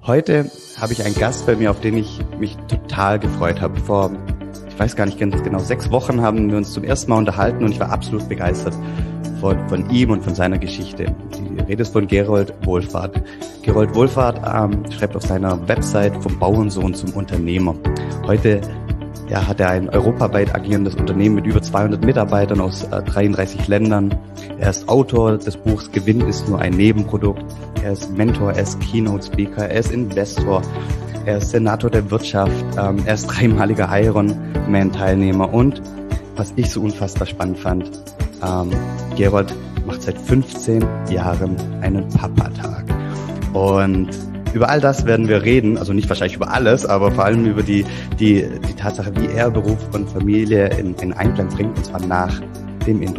Heute habe ich einen Gast bei mir, auf den ich mich total gefreut habe. Ich weiß gar nicht ganz genau, 6 Wochen haben wir uns zum ersten Mal unterhalten und ich war absolut begeistert von ihm und von seiner Geschichte. Die Rede ist von Gerold Wohlfahrt. Gerold Wohlfahrt schreibt auf seiner Website vom Bauernsohn zum Unternehmer. Heute hat er ein europaweit agierendes Unternehmen mit über 200 Mitarbeitern aus 33 Ländern. Er ist Autor des Buchs Gewinn ist nur ein Nebenprodukt. Er ist Mentor, er ist Keynote-Speaker, er ist Investor, er ist Senator der Wirtschaft, er ist 3-maliger Ironman-Teilnehmer und was ich so unfassbar spannend fand, Gerold macht seit 15 Jahren einen Papa-Tag. Und über all das werden wir reden, also nicht wahrscheinlich über alles, aber vor allem über die Tatsache, wie er Beruf und Familie in Einklang bringt, und zwar nach dem Intro.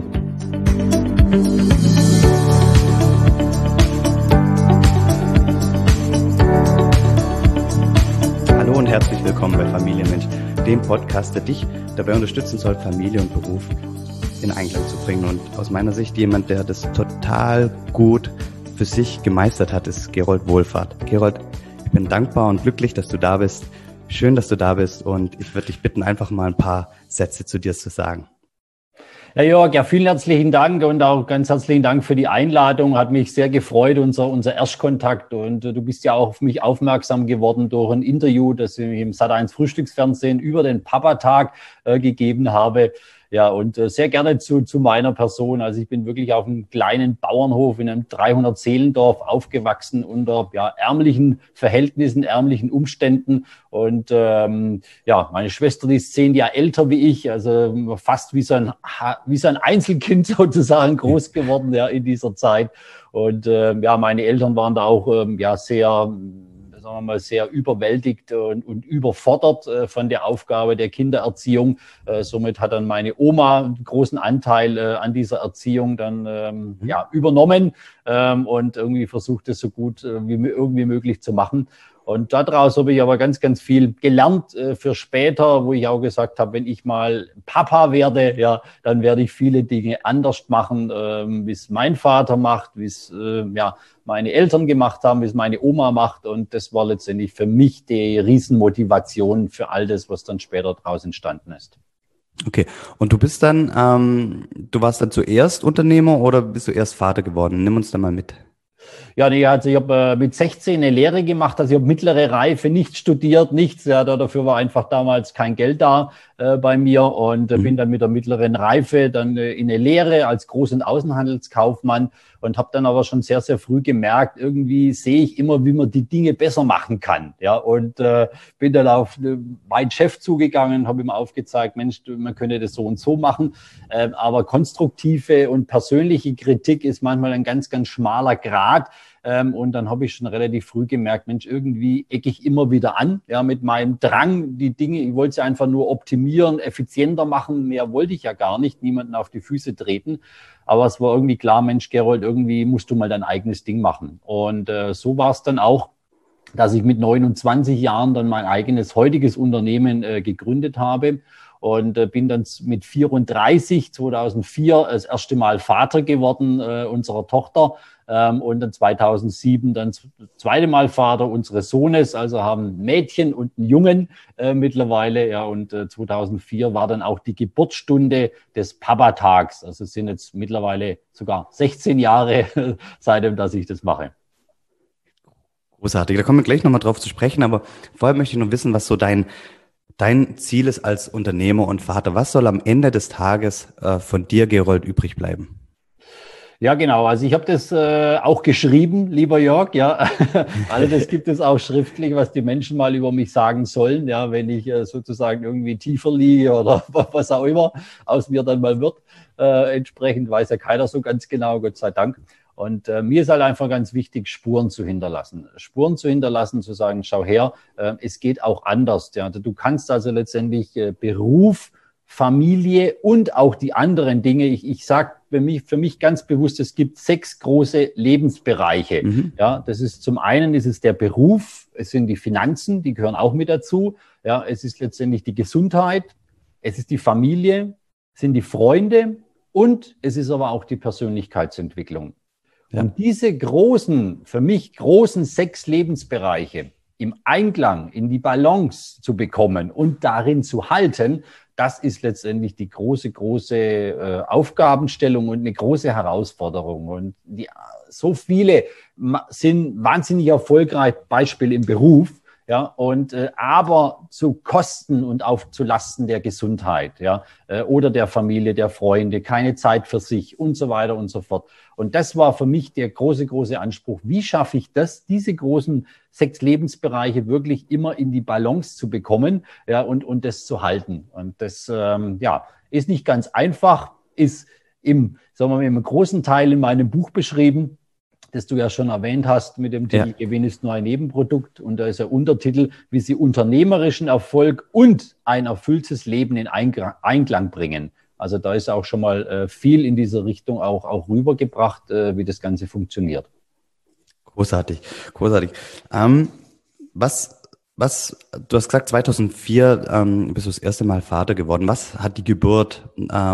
Hallo und herzlich willkommen bei Familienmensch, dem Podcast, der dich dabei unterstützen soll, Familie und Beruf in Einklang zu bringen. Und aus meiner Sicht jemand, der das total gut für sich gemeistert hat, ist Gerold Wohlfahrt. Gerold, ich bin dankbar und glücklich, dass du da bist. Schön, dass du da bist und ich würde dich bitten, einfach mal ein paar Sätze zu dir zu sagen. Ja, Jörg, vielen herzlichen Dank und auch ganz herzlichen Dank für die Einladung. Hat mich sehr gefreut, unser Erstkontakt. Und du bist ja auch auf mich aufmerksam geworden durch ein Interview, das ich im Sat.1 Frühstücksfernsehen über den Papa-Tag gegeben habe. Ja, und sehr gerne zu meiner Person. Also ich bin wirklich auf einem kleinen Bauernhof in einem 300-Seelendorf aufgewachsen unter ärmlichen Verhältnissen, ärmlichen Umständen. Und meine Schwester, die ist 10 Jahre älter wie ich, also fast wie so ein Einzelkind sozusagen groß geworden in dieser Zeit. Und meine Eltern waren da auch sehr überwältigt und überfordert von der Aufgabe der Kindererziehung. Somit hat dann meine Oma einen großen Anteil an dieser Erziehung dann übernommen und irgendwie versucht, es so gut wie irgendwie möglich zu machen. Und daraus habe ich aber ganz, ganz viel gelernt für später, wo ich auch gesagt habe, wenn ich mal Papa werde, dann werde ich viele Dinge anders machen, wie es mein Vater macht, wie es meine Eltern gemacht haben, wie es meine Oma macht. Und das war letztendlich für mich die Riesenmotivation für all das, was dann später daraus entstanden ist. Okay, und du bist dann, du warst dann zuerst Unternehmer oder bist du erst Vater geworden? Nimm uns da mal mit. Ja, nee, also ich habe mit 16 eine Lehre gemacht, also ich habe mittlere Reife, nicht studiert, nichts. Dafür war einfach damals kein Geld da bei mir und bin dann mit der mittleren Reife dann in eine Lehre als Groß- und Außenhandelskaufmann und habe dann aber schon sehr, sehr früh gemerkt, irgendwie sehe ich immer, wie man die Dinge besser machen kann. Ja, und bin dann auf meinen Chef zugegangen, habe ihm aufgezeigt, Mensch, man könnte das so und so machen, aber konstruktive und persönliche Kritik ist manchmal ein ganz, ganz schmaler Grat. Und dann habe ich schon relativ früh gemerkt, Mensch, irgendwie ecke ich immer wieder an, mit meinem Drang, die Dinge, ich wollte sie einfach nur optimieren, effizienter machen, mehr wollte ich ja gar nicht, niemanden auf die Füße treten. Aber es war irgendwie klar, Mensch, Gerold, irgendwie musst du mal dein eigenes Ding machen. Und so war es dann auch, dass ich mit 29 Jahren dann mein eigenes heutiges Unternehmen gegründet habe. Und bin dann mit 2004 das erste Mal Vater geworden unserer Tochter und dann 2007 dann das zweite Mal Vater unseres Sohnes, also haben ein Mädchen und einen Jungen mittlerweile. Ja, und 2004 war dann auch die Geburtsstunde des Papa-Tags. Also es sind jetzt mittlerweile sogar 16 Jahre seitdem, dass ich das mache. Großartig, da kommen wir gleich nochmal drauf zu sprechen, aber vorher möchte ich noch wissen, was so dein Ziel ist als Unternehmer und Vater. Was soll am Ende des Tages von dir, Gerold, übrig bleiben? Ja, genau. Also ich habe das auch geschrieben, lieber Jörg. Ja, also das gibt es auch schriftlich, was die Menschen mal über mich sagen sollen. Ja, wenn ich sozusagen irgendwie tiefer liege oder was auch immer aus mir dann mal wird. Entsprechend weiß ja keiner so ganz genau, Gott sei Dank. Und mir ist halt einfach ganz wichtig, Spuren zu hinterlassen. Spuren zu hinterlassen, zu sagen, schau her, es geht auch anders. Ja. Du kannst also letztendlich Beruf, Familie und auch die anderen Dinge. Ich sage für mich ganz bewusst, es gibt 6 große Lebensbereiche. Ja, das ist zum einen ist es der Beruf, es sind die Finanzen, die gehören auch mit dazu. Ja, es ist letztendlich die Gesundheit, es ist die Familie, es sind die Freunde und es ist aber auch die Persönlichkeitsentwicklung. Ja. Und diese für mich großen 6 Lebensbereiche, im Einklang, in die Balance zu bekommen und darin zu halten, das ist letztendlich die große Aufgabenstellung und eine große Herausforderung. Und so viele sind wahnsinnig erfolgreich, Beispiel im Beruf, ja, und aber zu Kosten und auch zu Lasten der Gesundheit, ja, oder der Familie, der Freunde, keine Zeit für sich und so weiter und so fort. Und das war für mich der große Anspruch. Wie schaffe ich das, diese großen 6 Lebensbereiche wirklich immer in die Balance zu bekommen, ja, und das zu halten? Und das, ist nicht ganz einfach, ist im großen Teil in meinem Buch beschrieben, das du ja schon erwähnt hast mit dem Titel Gewinn ist nur ein Nebenprodukt. Und da ist der Untertitel, wie Sie unternehmerischen Erfolg und ein erfülltes Leben in Einklang bringen. Also da ist auch schon mal viel in diese Richtung auch rübergebracht, wie das Ganze funktioniert. Großartig. Du hast gesagt, 2004 bist du das erste Mal Vater geworden. Was hat die Geburt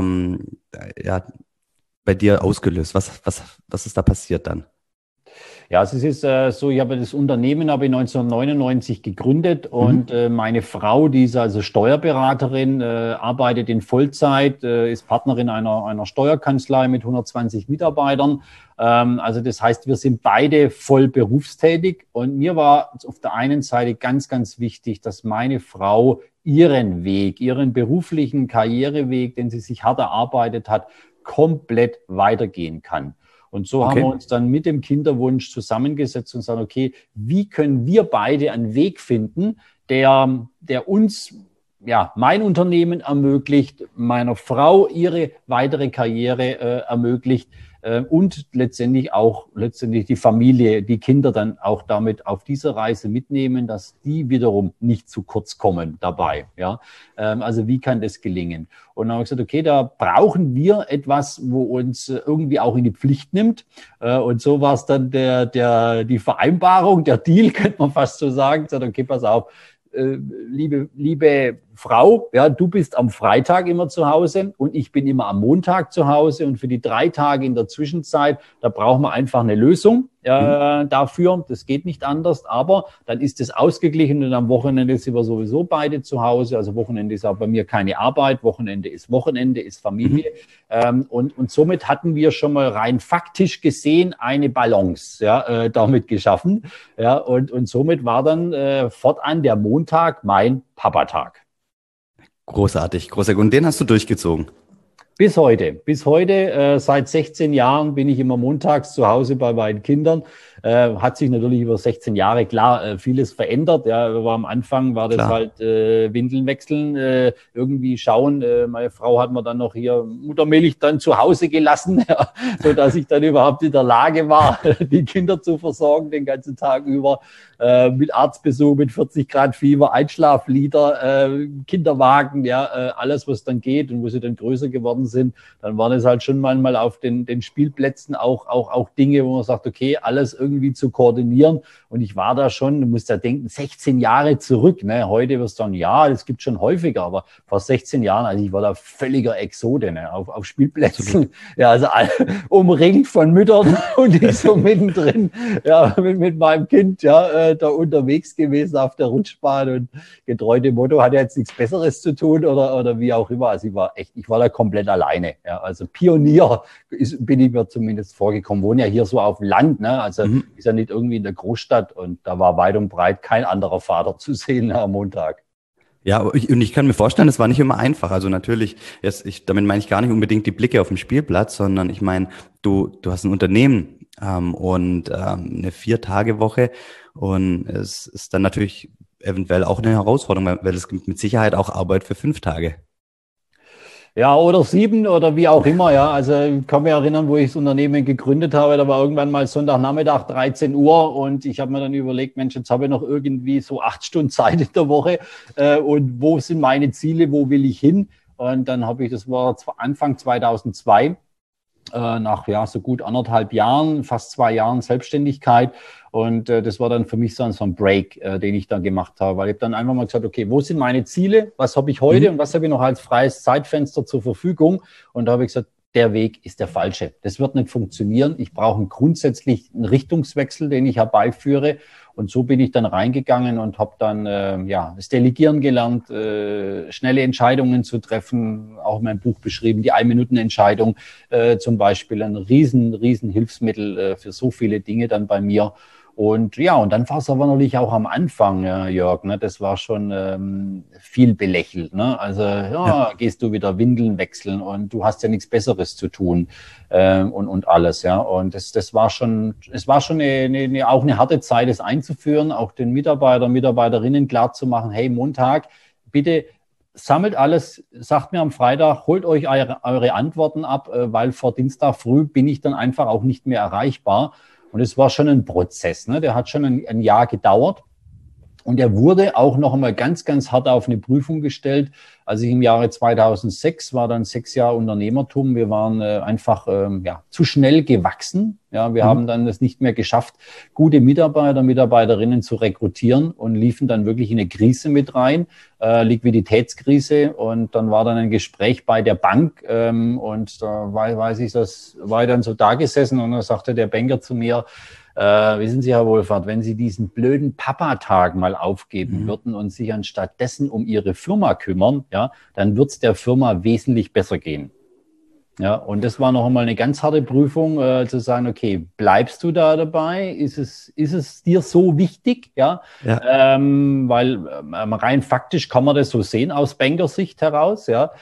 bei dir ausgelöst? Was ist da passiert dann? Ja, es ist so, ich habe das Unternehmen 1999 gegründet und meine Frau, die ist also Steuerberaterin, arbeitet in Vollzeit, ist Partnerin einer Steuerkanzlei mit 120 Mitarbeitern. Also das heißt, wir sind beide voll berufstätig und mir war auf der einen Seite ganz wichtig, dass meine Frau ihren Weg, ihren beruflichen Karriereweg, den sie sich hart erarbeitet hat, komplett weitergehen kann. Und so haben wir uns dann mit dem Kinderwunsch zusammengesetzt und gesagt, okay, wie können wir beide einen Weg finden, der uns, mein Unternehmen ermöglicht, meiner Frau ihre weitere Karriere ermöglicht und letztendlich die Familie, die Kinder dann auch damit auf dieser Reise mitnehmen, dass die wiederum nicht zu kurz kommen dabei. Ja, also wie kann das gelingen? Und dann habe ich gesagt, okay, da brauchen wir etwas, wo uns irgendwie auch in die Pflicht nimmt. Und so war es dann die Vereinbarung, der Deal, könnte man fast so sagen. Ich sagte, okay, pass auf, liebe Frau, ja, du bist am Freitag immer zu Hause und ich bin immer am Montag zu Hause und für die 3 Tage in der Zwischenzeit, da brauchen wir einfach eine Lösung dafür. Das geht nicht anders, aber dann ist es ausgeglichen und am Wochenende sind wir sowieso beide zu Hause. Also Wochenende ist auch bei mir keine Arbeit, Wochenende ist Familie. Und somit hatten wir schon mal rein faktisch gesehen eine Balance damit geschaffen. Ja, und somit war dann fortan der Montag mein Papatag. Großartig. Und den hast du durchgezogen? Bis heute, seit 16 Jahren bin ich immer montags zu Hause bei meinen Kindern. Hat sich natürlich über 16 Jahre, klar, vieles verändert. Ja, aber am Anfang war das halt Windeln wechseln, irgendwie schauen. Meine Frau hat mir dann noch hier Muttermilch dann zu Hause gelassen, so dass ich dann überhaupt in der Lage war, die Kinder zu versorgen den ganzen Tag über. Mit Arztbesuch, mit 40 Grad Fieber, Einschlaflieder, Kinderwagen, alles, was dann geht und wo sie dann größer geworden sind, dann waren es halt schon manchmal auf den Spielplätzen auch Dinge, wo man sagt, okay, alles irgendwie zu koordinieren. Und ich war da schon, du musst ja denken, 16 Jahre zurück. Ne? Heute wirst du sagen, ja, das gibt schon häufiger, aber vor 16 Jahren, also ich war da völliger Exode, ne? auf Spielplätzen, also umringt von Müttern und ich so mittendrin, mit meinem Kind, da unterwegs gewesen auf der Rutschbahn und getreu dem Motto, hat ja jetzt nichts Besseres zu tun oder wie auch immer. Also ich war da komplett alleine. Ja. Also Pionier bin ich mir zumindest vorgekommen. Wohne ja hier so auf dem Land, ne? Also ist ja nicht irgendwie in der Großstadt und da war weit und breit kein anderer Vater zu sehen am Montag. Ja, und ich kann mir vorstellen, es war nicht immer einfach. Also natürlich, damit meine ich gar nicht unbedingt die Blicke auf dem Spielplatz, sondern ich meine, du hast ein Unternehmen und eine 4-Tage-Woche und es ist dann natürlich eventuell auch eine Herausforderung, weil es gibt mit Sicherheit auch Arbeit für 5 Tage. Ja, oder 7 oder wie auch immer, ja. Also ich kann mich erinnern, wo ich das Unternehmen gegründet habe, da war irgendwann mal Sonntagnachmittag 13 Uhr und ich habe mir dann überlegt, Mensch, jetzt habe ich noch irgendwie so 8 Stunden Zeit in der Woche und wo sind meine Ziele, wo will ich hin? Und dann das war Anfang 2002, nach so gut 1,5 Jahren, fast 2 Jahren Selbstständigkeit. Und das war dann für mich so ein Break, den ich dann gemacht habe. Weil ich dann einfach mal gesagt, okay, wo sind meine Ziele? Was habe ich heute und was habe ich noch als freies Zeitfenster zur Verfügung? Und da habe ich gesagt, der Weg ist der falsche. Das wird nicht funktionieren. Ich brauche grundsätzlich einen Richtungswechsel, den ich herbeiführe. Und so bin ich dann reingegangen und habe dann das Delegieren gelernt, schnelle Entscheidungen zu treffen, auch in meinem Buch beschrieben, die 1-Minuten-Entscheidung zum Beispiel, ein riesen Hilfsmittel für so viele Dinge dann bei mir. Und ja, und dann war es aber natürlich auch am Anfang, Jörg, ne, das war schon viel belächelt. Ne? Also gehst du wieder Windeln wechseln und du hast ja nichts Besseres zu tun und alles. Ja. Und das war schon, es war schon auch eine harte Zeit, es einzuführen, auch den Mitarbeiterinnen klarzumachen, hey, Montag, bitte sammelt alles, sagt mir am Freitag, holt euch eure Antworten ab, weil vor Dienstag früh bin ich dann einfach auch nicht mehr erreichbar. Und es war schon ein Prozess, ne? Der hat schon ein Jahr gedauert. Und er wurde auch noch einmal ganz, ganz hart auf eine Prüfung gestellt. Als ich im Jahre 2006 war, dann 6 Jahre Unternehmertum. Wir waren einfach zu schnell gewachsen. Ja, wir haben dann es nicht mehr geschafft, gute Mitarbeiterinnen zu rekrutieren und liefen dann wirklich in eine Krise mit rein, Liquiditätskrise. Und dann war dann ein Gespräch bei der Bank und da weiß ich, das war ich dann so da gesessen und da sagte der Banker zu mir, wissen Sie, Herr Wohlfahrt, wenn Sie diesen blöden Papa-Tag mal aufgeben würden und sich anstatt dessen um Ihre Firma kümmern, ja, dann wird es der Firma wesentlich besser gehen. Ja, und das war noch einmal eine ganz harte Prüfung, zu sagen, okay, bleibst du da dabei? Ist es dir so wichtig? Ja, weil rein faktisch kann man das so sehen aus Bankersicht heraus, ja.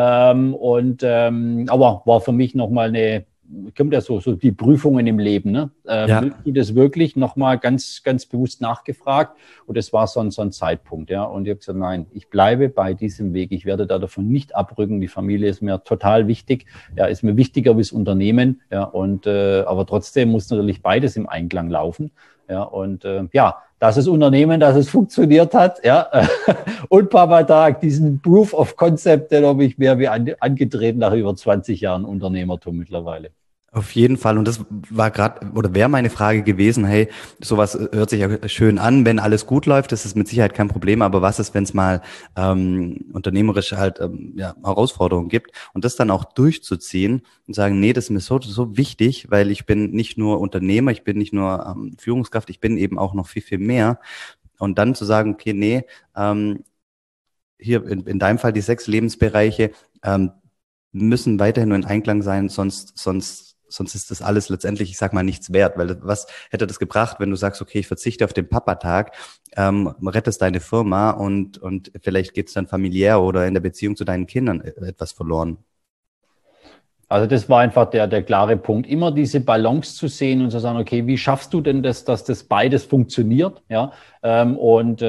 Aber war für mich noch mal kommt ja so die Prüfungen im Leben, ne? Willst du das wirklich nochmal ganz, ganz bewusst nachgefragt? Und das war so ein Zeitpunkt, ja. Und ich habe gesagt, nein, ich bleibe bei diesem Weg. Ich werde da davon nicht abrücken. Die Familie ist mir total wichtig. Ja, ist mir wichtiger wie das Unternehmen. Ja, aber trotzdem muss natürlich beides im Einklang laufen. Ja, und dass das Unternehmen, dass es funktioniert hat, ja, und Papa-Tag, diesen Proof of Concept, den habe ich mehr wie angetreten nach über 20 Jahren Unternehmertum mittlerweile. Auf jeden Fall. Und das war gerade oder wäre meine Frage gewesen, hey, sowas hört sich ja schön an, wenn alles gut läuft, das ist mit Sicherheit kein Problem, aber was ist, wenn es mal unternehmerisch halt Herausforderungen gibt und das dann auch durchzuziehen und sagen, nee, das ist mir so wichtig, weil ich bin nicht nur Unternehmer, ich bin nicht nur Führungskraft, ich bin eben auch noch viel, viel mehr. Und dann zu sagen, okay, nee, hier in deinem Fall die 6 Lebensbereiche müssen weiterhin nur in Einklang sein, sonst ist das alles letztendlich, ich sag mal, nichts wert, weil was hätte das gebracht, wenn du sagst, okay, ich verzichte auf den Papa-Tag, rettest deine Firma und vielleicht geht's dann familiär oder in der Beziehung zu deinen Kindern etwas verloren. Also das war einfach der klare Punkt, immer diese Balance zu sehen und zu sagen, okay, wie schaffst du denn das, dass das beides funktioniert? Ja, und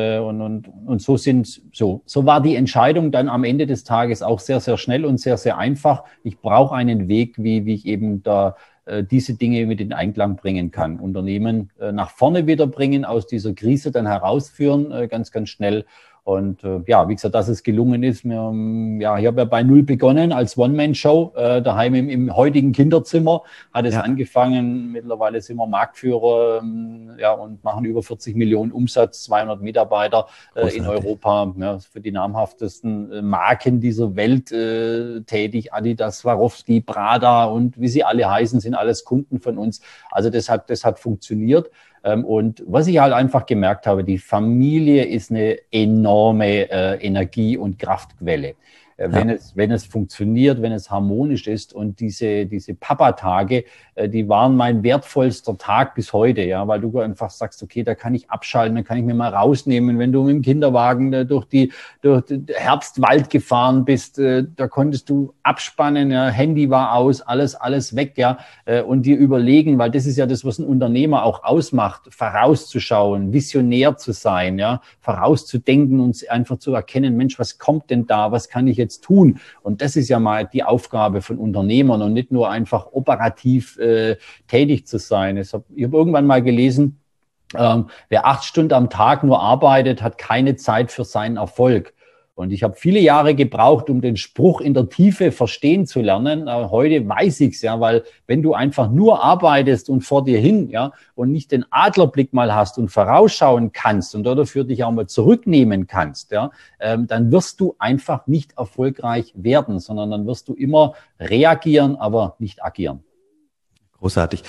so war die Entscheidung dann am Ende des Tages auch sehr, sehr schnell und sehr, sehr einfach. Ich brauche einen Weg, wie ich eben da diese Dinge mit in Einklang bringen kann. Unternehmen nach vorne wieder bringen, aus dieser Krise dann herausführen, ganz, ganz schnell. Und wie gesagt, dass es gelungen ist. Ich habe ja bei Null begonnen als One-Man-Show, daheim im heutigen Kinderzimmer hat es angefangen. Mittlerweile sind wir Marktführer und machen über 40 Millionen Umsatz, 200 Mitarbeiter in Europa, für die namhaftesten Marken dieser Welt tätig. Adidas, Swarovski, Prada und wie sie alle heißen, sind alles Kunden von uns. Also das hat funktioniert. Und was ich halt einfach gemerkt habe, die Familie ist eine enorme Energie- und Kraftquelle. Wenn es funktioniert, wenn es harmonisch ist und diese Papa-Tage, die waren mein wertvollster Tag bis heute, ja, weil du einfach sagst, okay, da kann ich abschalten, da kann ich mir mal rausnehmen, wenn du mit dem Kinderwagen durch den Herbstwald gefahren bist, da konntest du abspannen, ja, Handy war aus, alles weg, ja, und dir überlegen, weil das ist ja das, was ein Unternehmer auch ausmacht, vorauszuschauen, visionär zu sein, ja, vorauszudenken und einfach zu erkennen, Mensch, was kommt denn da, was kann ich jetzt tun? Und das ist ja mal die Aufgabe von Unternehmern und nicht nur einfach operativ tätig zu sein. Ich habe irgendwann mal gelesen, wer 8 Stunden am Tag nur arbeitet, hat keine Zeit für seinen Erfolg. Und ich habe viele Jahre gebraucht, um den Spruch in der Tiefe verstehen zu lernen. Aber heute weiß ich's, ja, weil wenn du einfach nur arbeitest und vor dir hin, ja, und nicht den Adlerblick mal hast und vorausschauen kannst und dafür dich auch mal zurücknehmen kannst, ja, dann wirst du einfach nicht erfolgreich werden, sondern dann wirst du immer reagieren, aber nicht agieren. Großartig.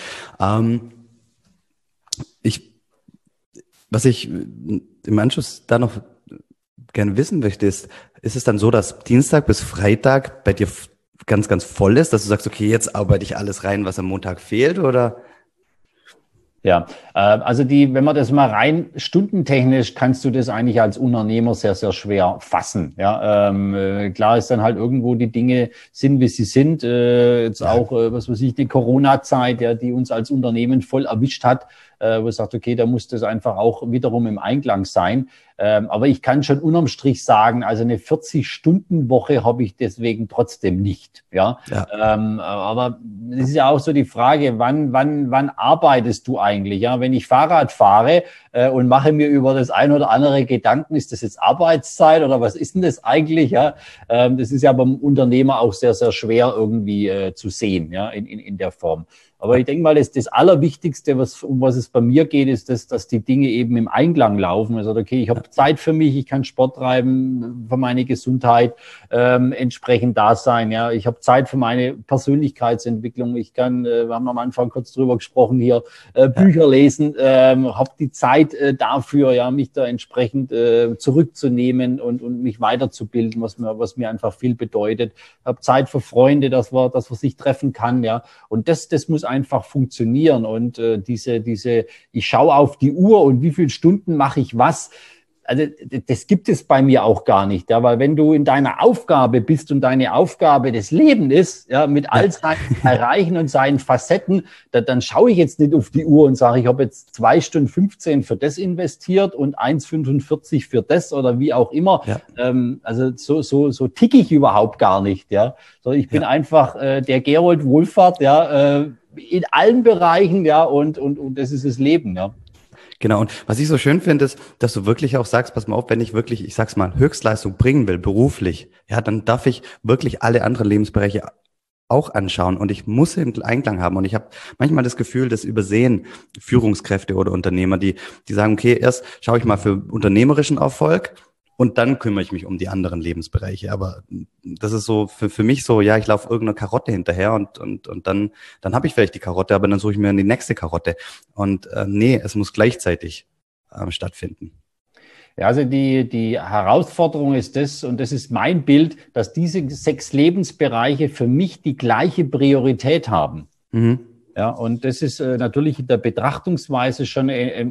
Was ich im Anschluss da noch gerne wissen möchte, ist es dann so, dass Dienstag bis Freitag bei dir ganz, ganz voll ist, dass du sagst, okay, jetzt arbeite ich alles rein, was am Montag fehlt, oder? Ja, also wenn man das mal rein stundentechnisch, kannst du das eigentlich als Unternehmer sehr, sehr schwer fassen. Ja, klar ist dann halt irgendwo die Dinge sind, wie sie sind. Jetzt auch, was weiß ich, die Corona-Zeit, ja, die uns als Unternehmen voll erwischt hat, wo es sagt, okay, da muss das einfach auch wiederum im Einklang sein. Aber ich kann schon unterm Strich sagen, also eine 40-Stunden-Woche habe ich deswegen trotzdem nicht. Ja, aber es ist ja auch so die Frage, wann arbeitest du eigentlich? Ja, wenn ich Fahrrad fahre und mache mir über das ein oder andere Gedanken, ist das jetzt Arbeitszeit oder was ist denn das eigentlich? Ja, das ist ja beim Unternehmer auch sehr, sehr schwer irgendwie zu sehen, ja, in der Form. Aber ich denke mal, das Allerwichtigste, um was es bei mir geht, ist, dass die Dinge eben im Einklang laufen. Also, okay, ich habe Zeit für mich, ich kann Sport treiben, für meine Gesundheit entsprechend da sein. Ja, ich habe Zeit für meine Persönlichkeitsentwicklung. Ich kann, wir haben am Anfang kurz drüber gesprochen hier, Bücher lesen, habe die Zeit dafür, ja, mich da entsprechend zurückzunehmen und mich weiterzubilden, was mir einfach viel bedeutet. Habe Zeit für Freunde, dass man sich treffen kann, ja. Und das muss einfach funktionieren und ich schaue auf die Uhr und wie viele Stunden mache ich was. Also das gibt es bei mir auch gar nicht, ja, weil wenn du in deiner Aufgabe bist und deine Aufgabe das Leben ist, ja, mit all seinen Erreichen und seinen Facetten, dann schaue ich jetzt nicht auf die Uhr und sage, ich habe jetzt 2 Stunden 15 für das investiert und 1,45 für das oder wie auch immer. Ja. Also so ticke ich überhaupt gar nicht, ja. So, ich bin einfach der Gerold Wohlfahrt, ja, in allen Bereichen, ja, und das ist das Leben, ja. Genau, und was ich so schön finde, ist, dass du wirklich auch sagst, pass mal auf, wenn ich wirklich, ich sag's mal, Höchstleistung bringen will, beruflich, ja, dann darf ich wirklich alle anderen Lebensbereiche auch anschauen und ich muss einen Einklang haben. Und ich habe manchmal das Gefühl, das übersehen Führungskräfte oder Unternehmer, die sagen, okay, erst schaue ich mal für unternehmerischen Erfolg und dann kümmere ich mich um die anderen Lebensbereiche. Aber das ist so für mich so, ja, ich laufe irgendeiner Karotte hinterher und dann habe ich vielleicht die Karotte, aber dann suche ich mir die nächste Karotte. Und nee, es muss gleichzeitig stattfinden. Ja, also die Herausforderung ist das, und das ist mein Bild, dass diese 6 Lebensbereiche für mich die gleiche Priorität haben. Mhm. Ja, und das ist natürlich in der Betrachtungsweise schon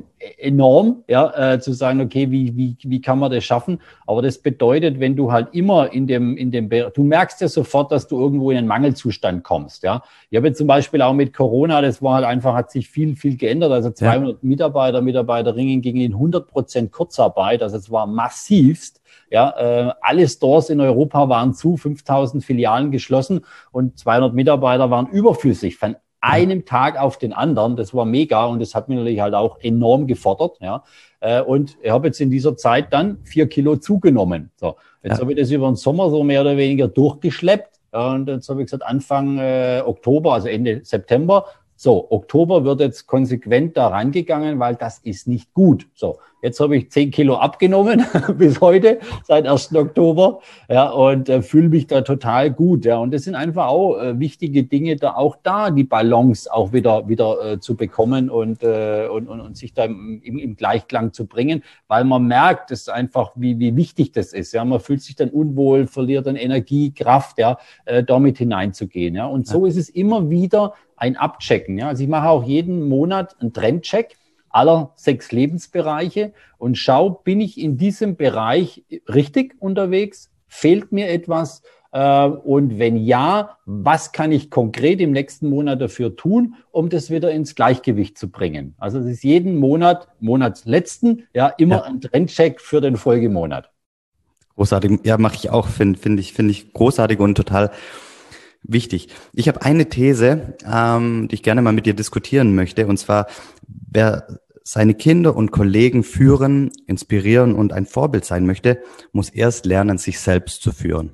enorm, ja, zu sagen, okay, wie kann man das schaffen? Aber das bedeutet, wenn du halt immer in dem, du merkst ja sofort, dass du irgendwo in einen Mangelzustand kommst, ja. Ich habe jetzt zum Beispiel auch mit Corona, das war halt einfach, hat sich viel geändert. Also 200 Mitarbeiterinnen gingen in 100% Kurzarbeit, also es war massivst. Ja, alle Stores in Europa waren zu, 5000 Filialen geschlossen und 200 Mitarbeiter waren überflüssig von einem Tag auf den anderen. Das war mega und das hat mich natürlich halt auch enorm gefordert. Ja, und ich habe jetzt in dieser Zeit dann 4 Kilo zugenommen. So, jetzt habe ich das über den Sommer so mehr oder weniger durchgeschleppt. Und jetzt habe ich gesagt, Anfang Oktober, also Ende September. So, Oktober wird jetzt konsequent da rangegangen, weil das ist nicht gut. So, jetzt habe ich 10 Kilo abgenommen bis heute, seit 1. Oktober, ja, und fühle mich da total gut, ja. Und das sind einfach auch wichtige Dinge, da die Balance auch wieder zu bekommen und sich da im Gleichklang zu bringen, weil man merkt, es einfach, wie wichtig das ist, ja. Man fühlt sich dann unwohl, verliert dann Energie, Kraft, ja, damit hineinzugehen, ja. Und so ist es immer wieder ein Abchecken, ja. Also ich mache auch jeden Monat einen Trendcheck aller 6 Lebensbereiche und bin ich in diesem Bereich richtig unterwegs? Fehlt mir etwas? Und wenn ja, was kann ich konkret im nächsten Monat dafür tun, um das wieder ins Gleichgewicht zu bringen? Also es ist jeden Monatsletzten, ja, immer ein Trendcheck für den Folgemonat. Großartig. Ja, mache ich auch, finde ich großartig und total wichtig. Ich habe eine These, die ich gerne mal mit dir diskutieren möchte. Und zwar, wer seine Kinder und Kollegen führen, inspirieren und ein Vorbild sein möchte, muss erst lernen, sich selbst zu führen.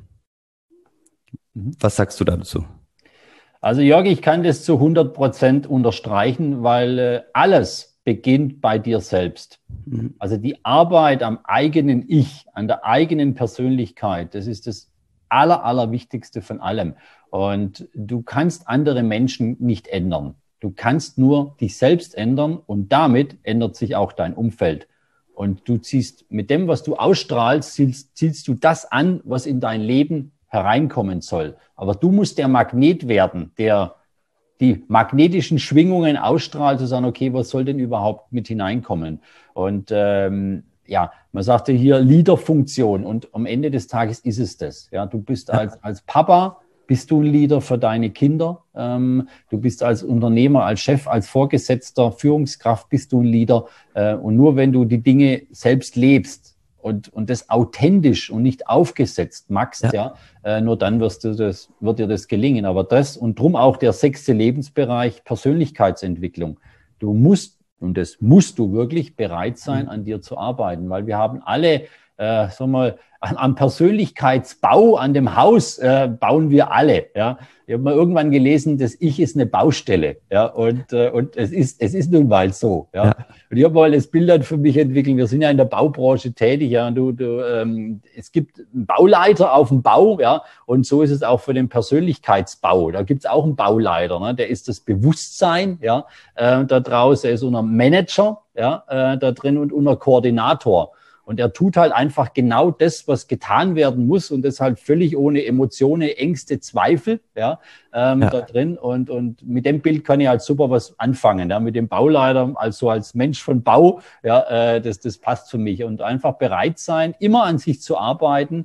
Was sagst du dazu? Also Jörg, ich kann das zu 100% unterstreichen, weil alles beginnt bei dir selbst. Also die Arbeit am eigenen Ich, an der eigenen Persönlichkeit, das ist das Allerwichtigste von allem. Und du kannst andere Menschen nicht ändern. Du kannst nur dich selbst ändern und damit ändert sich auch dein Umfeld. Und du ziehst mit dem, was du ausstrahlst, zielst du das an, was in dein Leben hereinkommen soll. Aber du musst der Magnet werden, der die magnetischen Schwingungen ausstrahlt, zu sagen, okay, was soll denn überhaupt mit hineinkommen? Und ja, man sagte hier Leaderfunktion und am Ende des Tages ist es das. Ja, du bist als Papa, bist du ein Leader für deine Kinder. Du bist als Unternehmer, als Chef, als Vorgesetzter, Führungskraft, bist du ein Leader. Und nur wenn du die Dinge selbst lebst und das authentisch und nicht aufgesetzt machst, nur dann wird dir das gelingen. Aber das und drum auch der 6. Lebensbereich Persönlichkeitsentwicklung. Du musst, und das musst du wirklich bereit sein, an dir zu arbeiten, weil wir haben alle, sagen wir mal, am Persönlichkeitsbau, an dem Haus bauen wir alle. Ja, ich habe mal irgendwann gelesen, das Ich ist eine Baustelle. Ja, und es ist nun mal so. Ja, und ich habe mal das Bild für mich entwickelt. Wir sind ja in der Baubranche tätig. Ja, und es gibt einen Bauleiter auf dem Bau. Ja, und so ist es auch für den Persönlichkeitsbau. Da gibt es auch einen Bauleiter. Ne? Der ist das Bewusstsein. Ja, da draußen ist unser Manager. Ja, da drin und unser Koordinator. Und er tut halt einfach genau das, was getan werden muss und das halt völlig ohne Emotionen, Ängste, Zweifel, da drin. Und mit dem Bild kann ich halt super was anfangen, mit dem Bauleiter, also als Mensch von Bau, das passt für mich. Und einfach bereit sein, immer an sich zu arbeiten.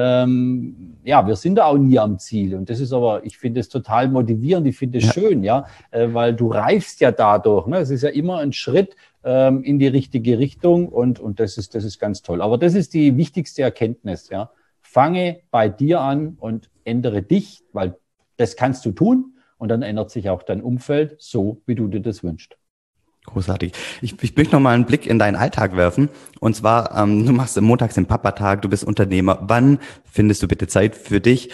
Wir sind da auch nie am Ziel. Und das ist aber, ich finde es total motivierend, ich finde es schön, weil du reifst ja dadurch. Ne? Es ist ja immer ein Schritt in die richtige Richtung und das ist ganz toll. Aber das ist die wichtigste Erkenntnis. Ja? Fange bei dir an und ändere dich, weil das kannst du tun und dann ändert sich auch dein Umfeld so, wie du dir das wünschst. Großartig. Ich möchte noch mal einen Blick in deinen Alltag werfen. Und zwar, du machst montags den Papatag, du bist Unternehmer. Wann findest du bitte Zeit für dich?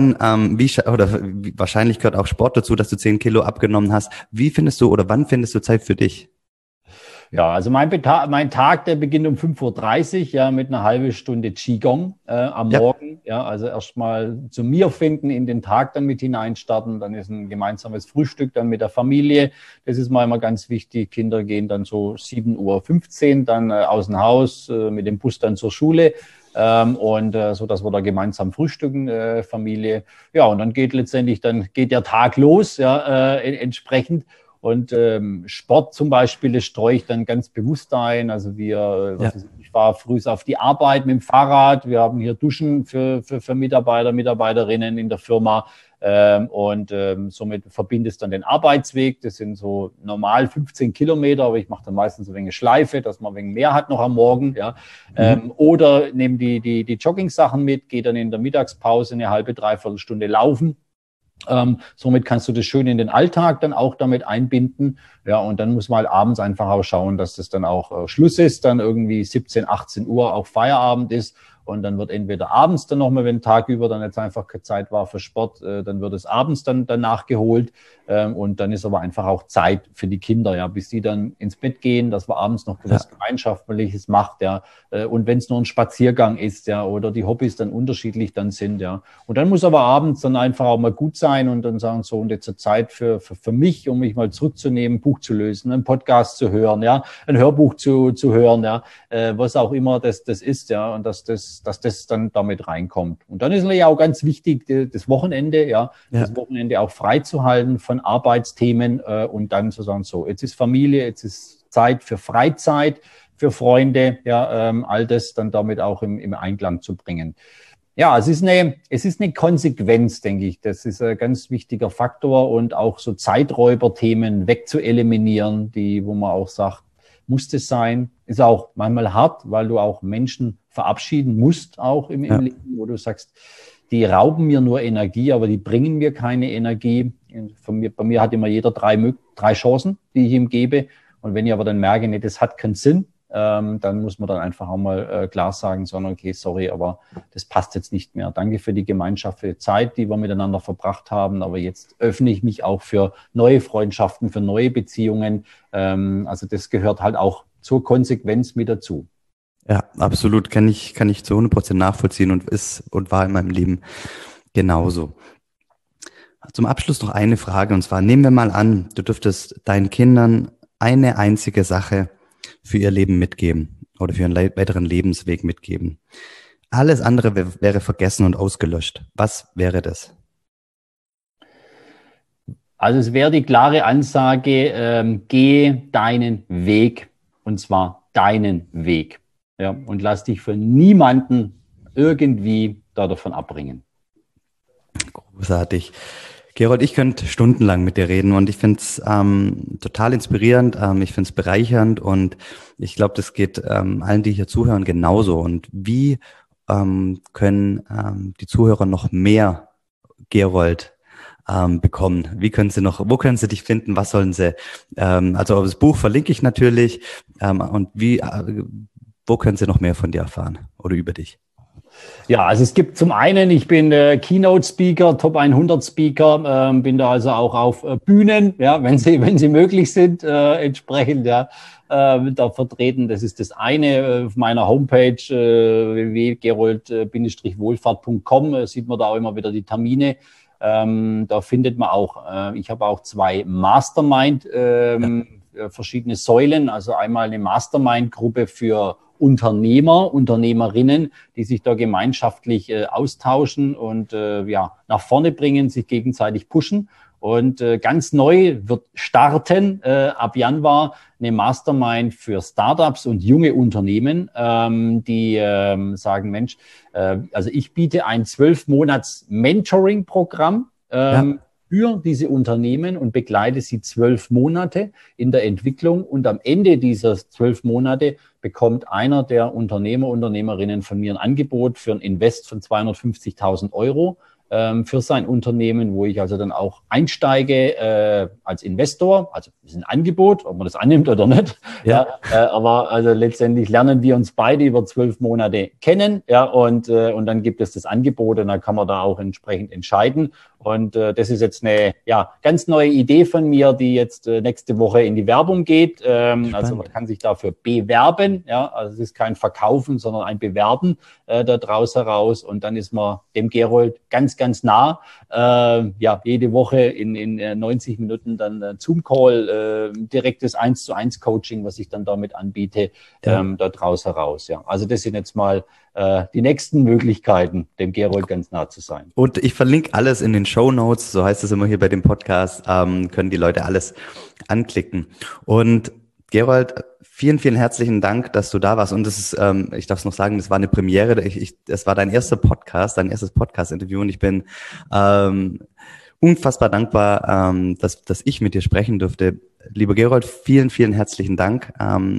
Wahrscheinlich gehört auch Sport dazu, dass du 10 Kilo abgenommen hast. Wann findest du Zeit für dich? Ja, also mein Tag, der beginnt um 5:30 Uhr, mit einer halben Stunde Qigong am Morgen. Ja, also erstmal zu mir finden, in den Tag dann mit hineinstarten. Dann ist ein gemeinsames Frühstück dann mit der Familie. Das ist mal immer ganz wichtig. Kinder gehen dann so 7:15 Uhr dann aus dem Haus mit dem Bus dann zur Schule. So, dass wir da gemeinsam frühstücken, Familie. Ja, und dann geht der Tag los, entsprechend. Und Sport zum Beispiel, das streue ich dann ganz bewusst ein. Also ich fahre früh auf die Arbeit mit dem Fahrrad. Wir haben hier Duschen für Mitarbeiter, Mitarbeiterinnen in der Firma. Somit verbindest dann den Arbeitsweg. Das sind so normal 15 Kilometer, aber ich mache dann meistens ein wenig Schleife, dass man ein wenig mehr hat noch am Morgen. Ja. Oder nehme die Jogging-Sachen mit, gehe dann in der Mittagspause eine halbe, dreiviertel Stunde laufen. Somit kannst du das schön in den Alltag dann auch damit einbinden. Ja, und dann muss man halt abends einfach auch schauen, dass das dann auch Schluss ist, dann irgendwie 17, 18 Uhr auch Feierabend ist. Und dann wird entweder abends dann nochmal, wenn Tag über dann jetzt einfach keine Zeit war für Sport, dann wird es abends dann nachgeholt. Und dann ist aber einfach auch Zeit für die Kinder, bis die dann ins Bett gehen, dass man abends noch was Gemeinschaftliches macht, Und wenn es nur ein Spaziergang ist, oder die Hobbys dann unterschiedlich dann sind, Und dann muss aber abends dann einfach auch mal gut sein und dann sagen so, und jetzt Zeit für mich, um mich mal zurückzunehmen, ein Buch zu lösen, einen Podcast zu hören, ein Hörbuch zu hören, was auch immer das ist, und dass das dann damit reinkommt. Und dann ist natürlich auch ganz wichtig, das Wochenende, das Wochenende auch frei zu halten von Arbeitsthemen und dann zu sagen, so, jetzt ist Familie, jetzt ist Zeit für Freizeit, für Freunde, all das dann damit auch im Einklang zu bringen. Ja, es ist eine Konsequenz, denke ich. Das ist ein ganz wichtiger Faktor und auch so Zeiträuberthemen wegzueliminieren, wo man auch sagt, muss das sein, ist auch manchmal hart, weil du auch Menschen verabschieden musst, auch im Leben, wo du sagst, die rauben mir nur Energie, aber die bringen mir keine Energie. Bei mir hat immer jeder drei Chancen, die ich ihm gebe. Und wenn ich aber dann merke, nee, das hat keinen Sinn, dann muss man dann einfach auch mal klar sagen, sondern okay, sorry, aber das passt jetzt nicht mehr. Danke für die Gemeinschaft, für die Zeit, die wir miteinander verbracht haben, aber jetzt öffne ich mich auch für neue Freundschaften, für neue Beziehungen. Also das gehört halt auch zur Konsequenz mit dazu. Ja, absolut, kann ich zu 100% nachvollziehen und ist und war in meinem Leben genauso. Zum Abschluss noch eine Frage, und zwar nehmen wir mal an, du dürftest deinen Kindern eine einzige Sache für ihr Leben mitgeben oder für ihren weiteren Lebensweg mitgeben. Alles andere wäre vergessen und ausgelöscht. Was wäre das? Also es wäre die klare Ansage, geh deinen Weg, und zwar deinen Weg. Ja, und lass dich von niemanden irgendwie davon abbringen. Großartig. Gerold, ich könnte stundenlang mit dir reden und ich finde es total inspirierend, ich finde es bereichernd und ich glaube, das geht allen, die hier zuhören, genauso. Und wie können die Zuhörer noch mehr Gerold bekommen? Wo können sie dich finden? Was sollen sie? Also das Buch verlinke ich natürlich und wo können sie noch mehr von dir erfahren oder über dich? Ja, also es gibt zum einen, ich bin Keynote-Speaker, Top 100-Speaker, bin da also auch auf Bühnen, ja, wenn sie möglich sind, entsprechend, ja, da vertreten. Das ist das eine. Auf meiner Homepage www.gerold-wohlfahrt.com sieht man da auch immer wieder die Termine. Da findet man auch, ich habe auch 2 Mastermind, verschiedene Säulen, also einmal eine Mastermind-Gruppe für Unternehmer, Unternehmerinnen, die sich da gemeinschaftlich austauschen und nach vorne bringen, sich gegenseitig pushen. Und ganz neu wird starten ab Januar eine Mastermind für Startups und junge Unternehmen, die sagen, Mensch, also ich biete ein 12-Monats-Mentoring-Programm für diese Unternehmen und begleite sie 12 Monate in der Entwicklung. Und am Ende dieser 12 Monate bekommt einer der Unternehmer, Unternehmerinnen von mir ein Angebot für ein Invest von 250.000 € für sein Unternehmen, wo ich also dann auch einsteige als Investor. Also das ist ein Angebot, ob man das annimmt oder nicht. Ja. Aber also letztendlich lernen wir uns beide über 12 Monate kennen. Ja, und dann gibt es das Angebot und dann kann man da auch entsprechend entscheiden. Und das ist jetzt eine ganz neue Idee von mir, die jetzt nächste Woche in die Werbung geht. Also man kann sich dafür bewerben. Ja, also es ist kein Verkaufen, sondern ein Bewerben da draus heraus. Und dann ist man dem Gerold ganz nah. Jede Woche in 90 Minuten dann Zoom-Call, direktes 1:1 Coaching, was ich dann damit anbiete, da draus heraus. Ja, also das sind jetzt mal die nächsten Möglichkeiten, dem Gerold ganz nah zu sein. Und ich verlinke alles in den Shownotes, so heißt es immer hier bei dem Podcast, können die Leute alles anklicken. Und Gerold, vielen herzlichen Dank, dass du da warst. Und das ist, ich darf es noch sagen, das war eine Premiere. Das war dein erstes Podcast-Interview. Und ich bin unfassbar dankbar, dass ich mit dir sprechen durfte. Lieber Gerold, vielen herzlichen Dank.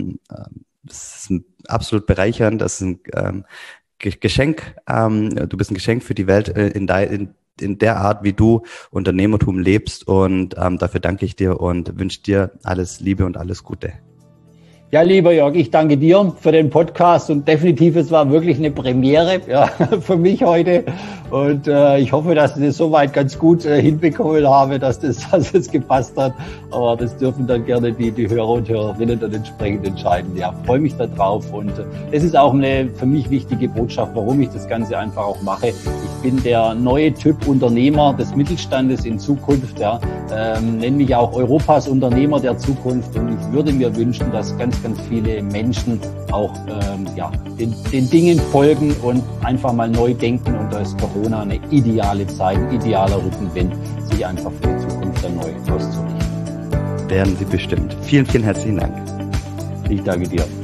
Das ist absolut bereichernd. Das ist ein Geschenk. Du bist ein Geschenk für die Welt in der Art, wie du Unternehmertum lebst. Und dafür danke ich dir und wünsche dir alles Liebe und alles Gute. Ja, lieber Jörg, ich danke dir für den Podcast und definitiv, es war wirklich eine Premiere für mich heute und ich hoffe, dass ich das soweit ganz gut hinbekommen habe, dass es gepasst hat, aber das dürfen dann gerne die Hörer und Hörerinnen dann entsprechend entscheiden. Ja, freue mich da drauf und das ist auch eine für mich wichtige Botschaft, warum ich das Ganze einfach auch mache. Ich bin der neue Typ Unternehmer des Mittelstandes in Zukunft, nenne mich auch Europas Unternehmer der Zukunft und ich würde mir wünschen, dass ganz viele Menschen auch den Dingen folgen und einfach mal neu denken und da ist Corona eine ideale Zeit, ein idealer Rückenwind, sich einfach für die Zukunft dann neu auszurichten. Werden Sie bestimmt. Vielen herzlichen Dank. Ich danke dir.